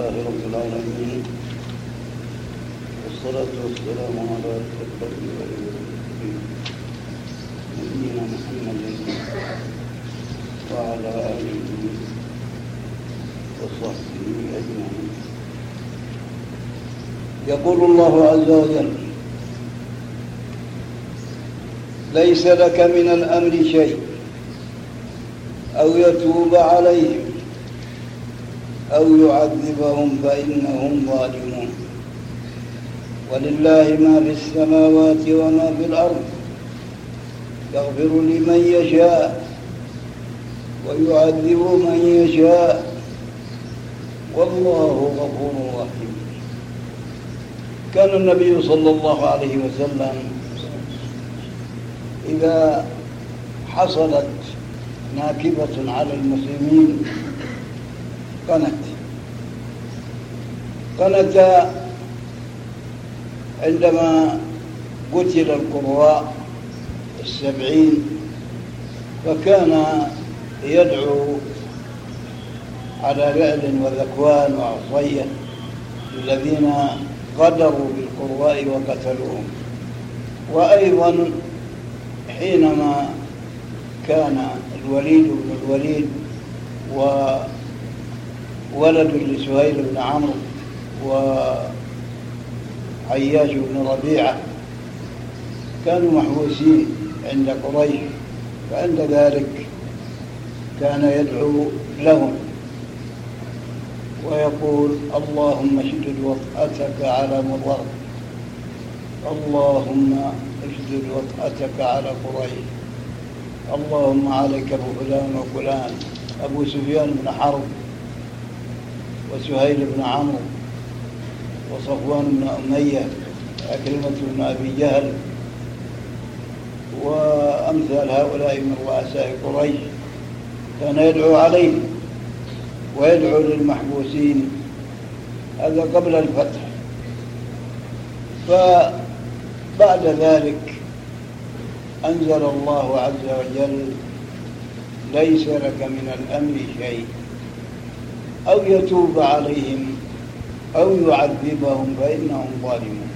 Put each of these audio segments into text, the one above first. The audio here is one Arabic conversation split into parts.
لله رب العالمين، والصلاة والسلام على أشرف الأنبياء والمرسلين نبينا محمد وعلى آله وصحبه أجمعين. يقول الله عز وجل: ليس لك من الأمر شيء أو يتوب عليهم أو يعذبهم فإنهم ظالمون، ولله ما في السماوات وما في الأرض، يغفر لمن يشاء ويعذب من يشاء والله غفور رحيم. كان النبي صلى الله عليه وسلم إذا حصلت ناكبة على المسلمين قنت عندما قتل القراء 70، فكان يدعو على رعل وذكوان وعصية الذين غدروا بالقراء وقتلوهم. وأيضا حينما كان الوليد بن الوليد وولد لسهيل بن عمرو وعياش بن ربيعة كانوا محبوسين عند قريش، فعند ذلك كان يدعو لهم ويقول: اللهم اشدد وطأتك على مضر، اللهم اشدد وطأتك على قريش، اللهم عليك بفلان وفلان، أبو سفيان بن حرب وسهيل بن عمرو وصفوان بن أمية وعكرمة بن أبي جهل وأمثال هؤلاء من رؤساء قريش، كان يدعو عليهم ويدعو للمحبوسين. هذا قبل الفتح. فبعد ذلك أنزل الله عز وجل: ليس لك من الأمر شيء أو يتوب عليهم أو يعذبهم فإنهم ظالمون.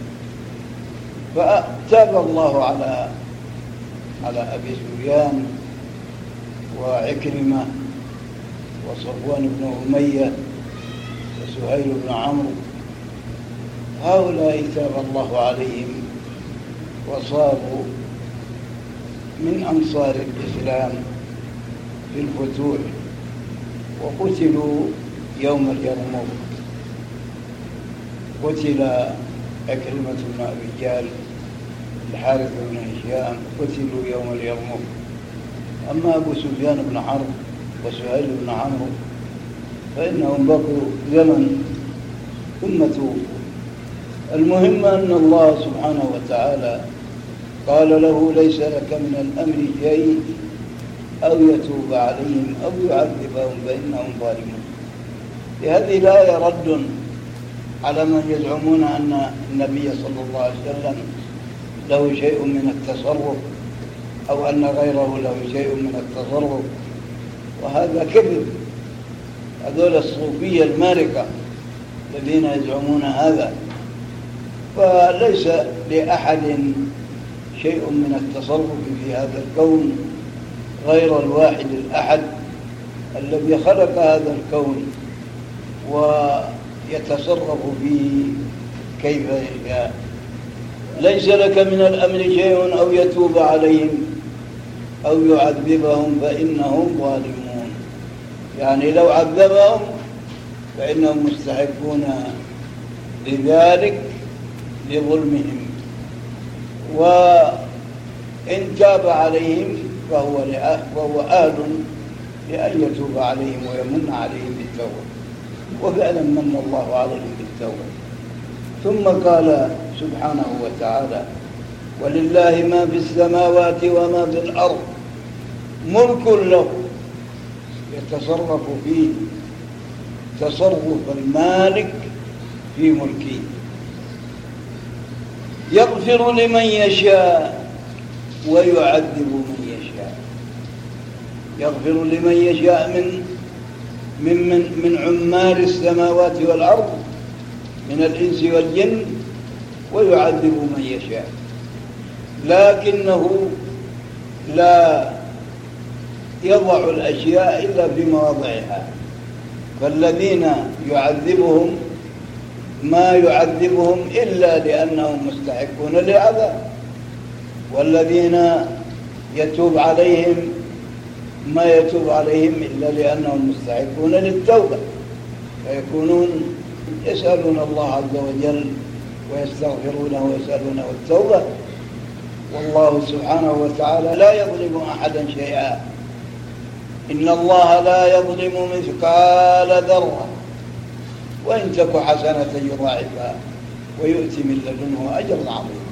فتاب الله على أبي سفيان وعكرمة وصفوان بن أمية وسهيل بن عمرو، هؤلاء تاب الله عليهم وصاروا من أنصار الإسلام في الفتوح، وقتلوا يوم اليرموك. قتل عكرمة بن أبي جهل، الحارث بن هشام، قتلوا يوم اليرموك. أما أبو سفيان بن حرب وسهيل بن عمرو فإنهم بقوا زمن ثم توفوا. المهم أن الله سبحانه وتعالى قال له: ليس لك من الأمر شيء أو يتوب عليهم أو يعذبهم فإنهم ظالمون. لهذه الآية رد على من يزعمون أن النبي صلى الله عليه وسلم له شيء من التصرف أو أن غيره له شيء من التصرف، وهذا كذب. هذول الصوفية المارقة الذين يزعمون هذا، فليس لأحد شيء من التصرف في هذا الكون غير الواحد الأحد الذي خلق هذا الكون ويتصرف فيه كيف يشاء. ليس لك من الأمر شيء أو يتوب عليهم أو يعذبهم فإنهم ظالمون، يعني لو عذبهم فإنهم مستحقون لذلك لظلمهم، وإن تاب عليهم فهو أهل لأن يتوب عليهم ويمن عليهم بالتوبة، وفعلا من الله عليهم بالتوبة. ثم قال سبحانه وتعالى: ولله ما في السماوات وما في الأرض، ملك له يتصرف فيه تصرف المالك في ملكه، يغفر لمن يشاء ويعذب من يشاء. يغفر لمن يشاء من عمال السماوات والأرض من الإنس والجن ويعذب من يشاء، لكنه لا يضع الأشياء إلا في مواضعها. فالذين يعذبهم ما يعذبهم إلا لأنهم مستحقون للعذاب، والذين يتوب عليهم ما يتوب عليهم إلا لأنهم مستحقون للتوبة، فيكونون يسألون الله عز وجل ويستغفرونه ويسألونه التوبة. والله سبحانه وتعالى لا يظلم أحدا شيئا، إن الله لا يظلم مثقال ذرة وإن تك حسنة يضاعفها ويؤتي من لدنه أجرا عظيما.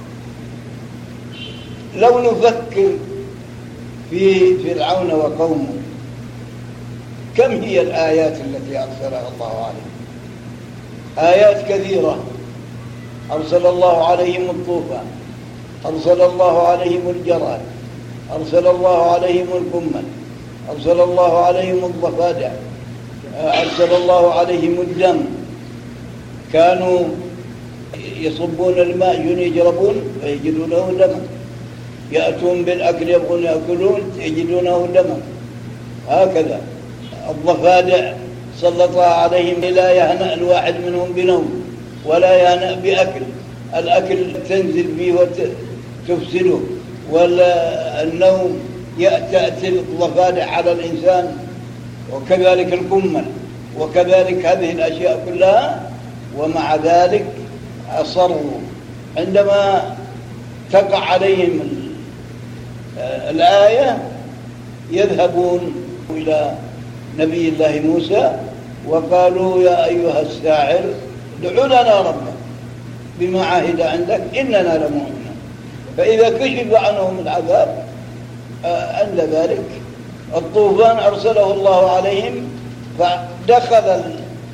لو نفكر في فرعون وقومه، كم هي الآيات التي أرسلها الله عليهم؟ آيات كثيرة. أرسل الله عليهم الطوفان، أرسل الله عليهم الجراد، أرسل الله عليهم القمل، أرسل الله عليهم الضفادع، أرسل الله عليهم الدم. كانوا يصبون الماء يجربون فيجدونه دما، يأتون بالأكل يبغون يأكلون يجدونه دما. هكذا الضفادع سلطها عليهم لا يهنأ الواحد منهم بنوم ولا يهنأ بأكل، الأكل تنزل به وتفسده، ولا النوم تأتي الضفادع على الإنسان، وكذلك القمل، وكذلك هذه الأشياء كلها. ومع ذلك أصروا عندما تقع عليهم الآية يذهبون إلى نبي الله موسى وقالوا يا أيها الساحر ادع لنا ربك بما عهد عندك إننا لمؤمنون. فإذا كشف عنهم العذاب عند ذلك الطوفان أرسله الله عليهم، فدخل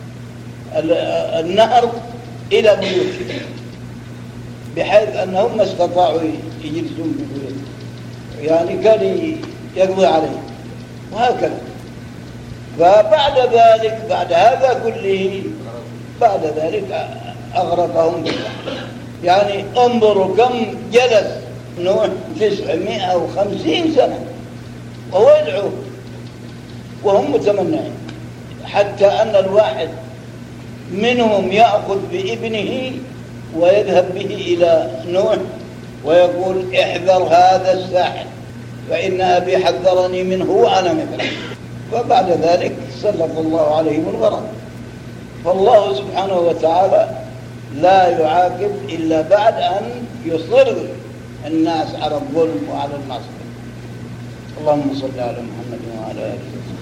النهر إلى بيوتهم بحيث أنهم ما استطاعوا يجلسون ببيوتهم، يعني كان يقضي عليهم. وهكذا فبعد ذلك بعد هذا كله بعد ذلك أغرقهم بالبحر. يعني انظروا كم جلس نوح 950 سنة وهو يدعو وهم متمنعين، حتى أن الواحد منهم يأخذ بابنه ويذهب به إلى نوح ويقول احذر هذا الساحر فإن أبي حذرني منه وأنا مثله. وبعد ذلك سلط الله عليهم الغرق. فالله سبحانه وتعالى لا يعاقب إلا بعد أن يصر الناس على الظلم وعلى المعصية. اللهم صل على محمد وعلى آله وسلم.